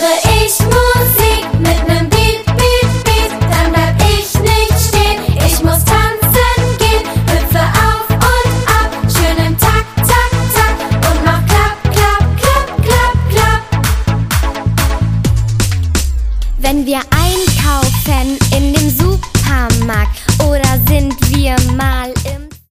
höre ich Musik mit nem Beat, Beat, Beat, dann bleib ich nicht stehen. Ich muss tanzen gehen, hüpfe auf und ab, schön im Takt, Takt, Takt und mach klapp, klapp, klapp, klapp, klapp. Wenn wir einkaufen in dem Supermarkt oder sind wir mal im